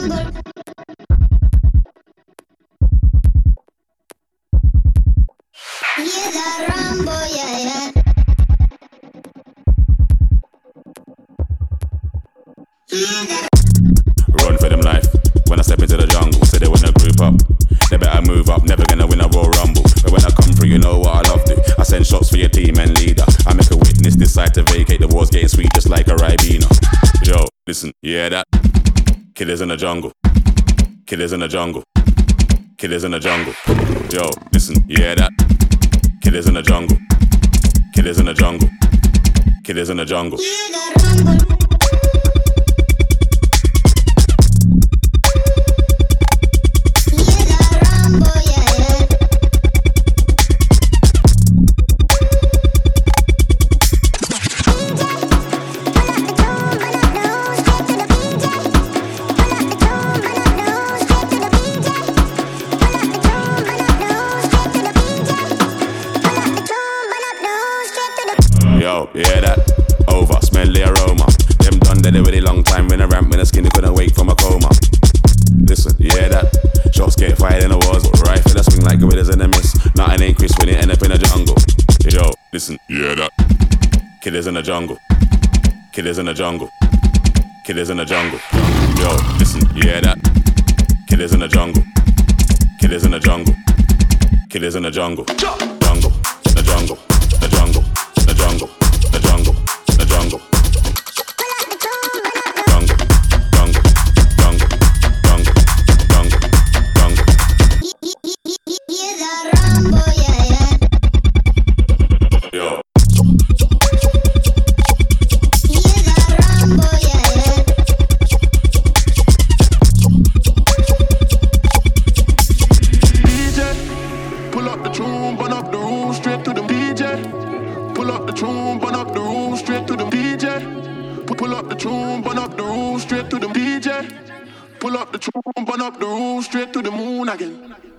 Run for them life. When I step into the jungle, say they wanna group up. They better move up, never gonna win a Royal Rumble. But when I come through, you know what I love to. I send shots for your team and leader. I make a witness decide to vacate. The war's getting sweet just like a Ribena. Yo, listen, you hear that? Killers in the jungle. Killers in the jungle. Killers in the jungle. Yo, listen, you hear that? Killers in the jungle. Killers in the jungle. Killers in the jungle. Yo, you hear that? Over, smell the aroma. Them done dead a really long time. When I ramp, when the skinny couldn't wake from a coma. Listen, you hear that? Shots get fired in the wars. Rifle that swing like gorillas in the mist. Nothing ain't crisp when it end up in the jungle. Yo, listen, you hear that? Killers in the jungle. Killers in the jungle. Killers in the jungle. Yo, listen, you hear that? Killers in the jungle. Killers in the jungle. Killers in the jungle. Jungle, the jungle, the jungle. The jungle, the jungle, the jungle. Jungle, jungle, jungle, jungle, jungle, jungle. Hear the rumble, yeah. Yo. Hear the rumble, yeah. DJ, pull up the tune, burn up the room, straight to the DJ. Pull up the tune, burn up the room, straight to the DJ. Pull up the tune, burn up the room, straight to the DJ. Pull up the tune, burn up the room, straight to the moon again.